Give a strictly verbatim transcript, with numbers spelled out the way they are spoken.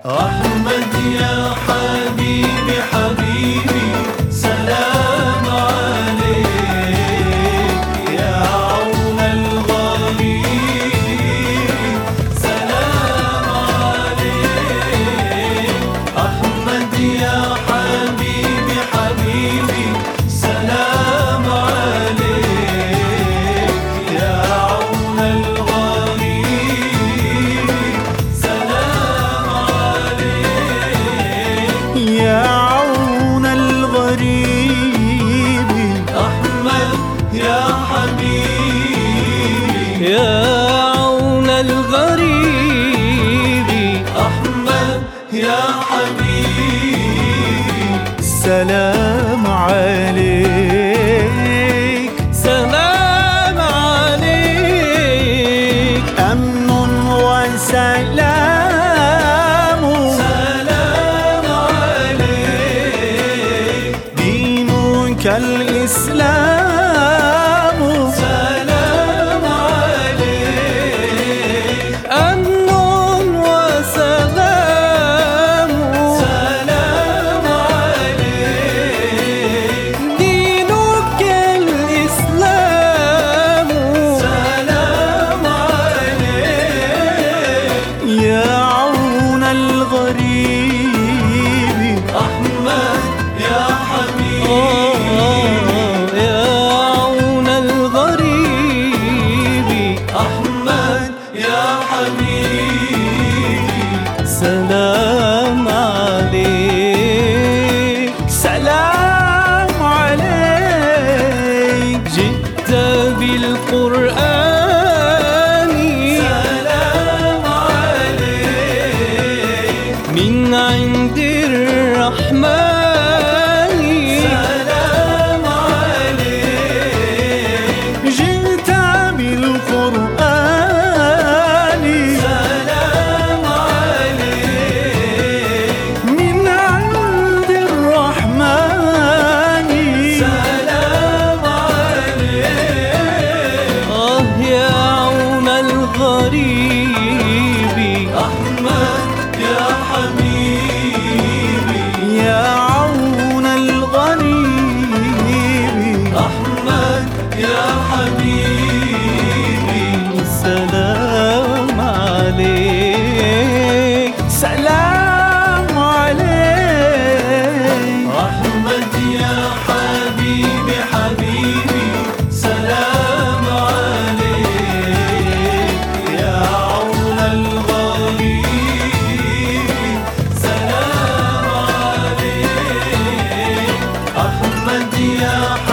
أحمد يا حبيبي حبيبي سلام عليك يا عون الغريب سلام عليك أحمد يا حبيبي حبيبي سلام عليك يا عون الغريب سلام عليك يا عون الغريب أحمد يا حبيبي يا عون الغريب أحمد يا حبيبي سلام عليك سلام عليك أمن وسلام سلام عليك دينك الإسلام سلام عليك أمن وسلام سلام عليك دينك الإسلام سلام عليك يا عون الغريب أحمد يا حبيبي يا عون الغريب أحمد يا حبيبي سلام عليك سلام عليك جئت بالقرآن سلام عليك من عند الرحمن سلام عليك جئت بالقرآن سلام عليك من عند الرحمن سلام عليك آه يا عون الغريب أحمد يا حبيبي يا عون الغريب أحمد يا حبيبي سلام عليك سلام عليك أحمد يا حبيبي حبيبي سلام عليك يا عون الغريب سلام عليك أحمد يا حبيبي